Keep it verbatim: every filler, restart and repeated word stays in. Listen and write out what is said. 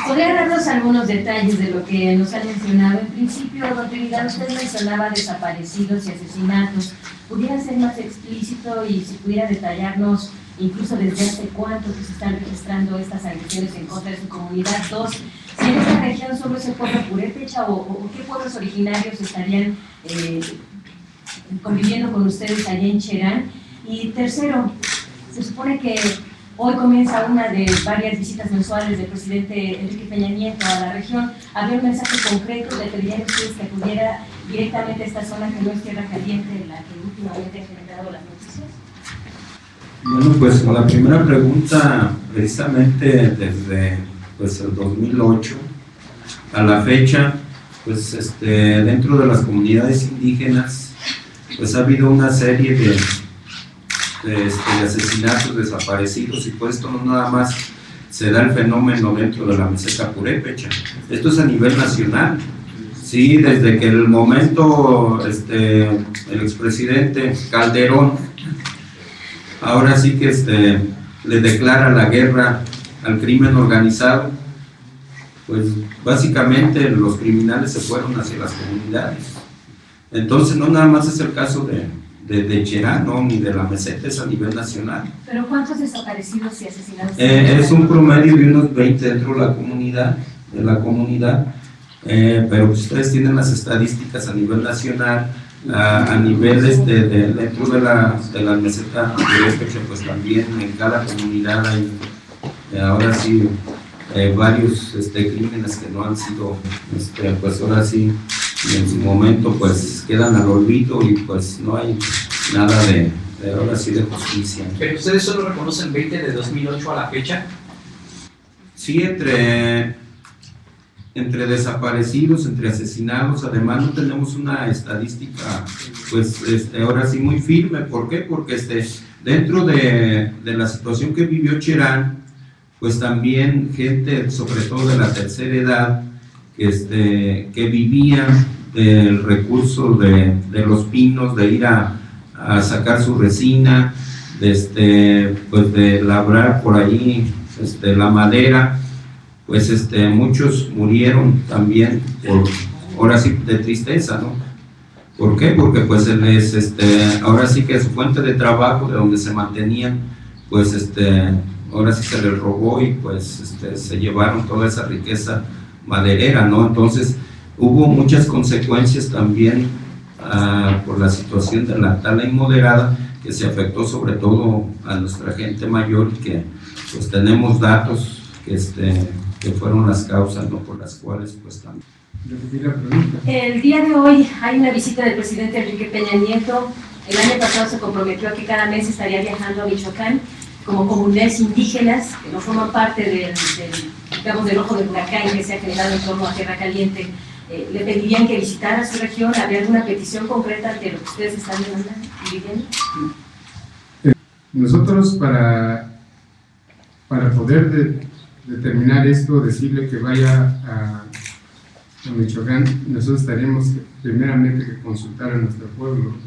¿Podría darnos algunos detalles de lo que nos ha mencionado? En principio, don Trinidad, usted mencionaba desaparecidos y asesinatos. ¿Pudiera ser más explícito y si pudiera detallarnos incluso desde hace cuánto que se están registrando estas agresiones en contra de su comunidad? Dos, si en esta región solo es el pueblo purépecha o, o qué pueblos originarios estarían eh, conviviendo con ustedes allá en Cherán. Y tercero, se supone que hoy comienza una de varias visitas mensuales del presidente Enrique Peña Nieto a la región. ¿Habría un mensaje concreto? ¿Le pedirían ustedes que acudiera directamente a esta zona que no es tierra caliente, la que últimamente ha generado las noticias? Bueno, pues con la primera pregunta, precisamente desde pues, el dos mil ocho a la fecha, pues este, dentro de las comunidades indígenas, pues ha habido una serie de, de, este, de asesinatos, desaparecidos, y pues esto no nada más se da el fenómeno dentro de la meseta purépecha, esto es a nivel nacional. Sí, desde que el momento, este, el expresidente Calderón, ahora sí que este, le declara la guerra al crimen organizado, pues básicamente los criminales se fueron hacia las comunidades. Entonces no nada más es el caso de, de, de Cherán, no, ni de la meseta, es a nivel nacional. ¿Pero cuántos desaparecidos y asesinados? Eh, es un promedio de unos veinte dentro de la comunidad, de la comunidad. Eh, pero pues ustedes tienen las estadísticas a nivel nacional, a, a nivel este, de, dentro de la, de la meseta purépecha, pues también en cada comunidad hay eh, ahora sí eh, varios este, crímenes que no han sido, este, pues ahora sí en su momento pues quedan al olvido y pues no hay nada de, de ahora sí de justicia. ¿Pero ustedes solo reconocen veinte de dos mil ocho a la fecha? Sí, entre... entre desaparecidos, entre asesinados. Además no tenemos una estadística pues este, ahora sí muy firme. ¿Por qué? Porque este, dentro de, de la situación que vivió Cherán, pues también gente sobre todo de la tercera edad este, que vivía del recurso de, de los pinos, de ir a, a sacar su resina, de, este, pues de labrar por ahí este, la madera, pues este, muchos murieron también por, ahora sí, de tristeza, ¿no? ¿Por qué? Porque pues les, este, ahora sí que su fuente de trabajo, de donde se mantenían, pues este, ahora sí se les robó y pues este, se llevaron toda esa riqueza maderera, ¿no? Entonces hubo muchas consecuencias también uh, por la situación de la tala inmoderada, que se afectó sobre todo a nuestra gente mayor, que pues tenemos datos que este, que fueron las causas, ¿no?, por las cuales pues también. El día de hoy hay una visita del presidente Enrique Peña Nieto. El año pasado se comprometió a que cada mes estaría viajando a Michoacán como comunidades indígenas que no forman parte del, del, digamos, del ojo del huracán que se ha generado en torno a Tierra Caliente. Eh, ¿Le pedirían que visitara su región? ¿Habría alguna petición concreta ante lo que ustedes están viviendo? Nosotros para, para poder de, determinar esto, decirle que vaya a, a Michoacán, nosotros estaríamos primeramente que consultar a nuestro pueblo,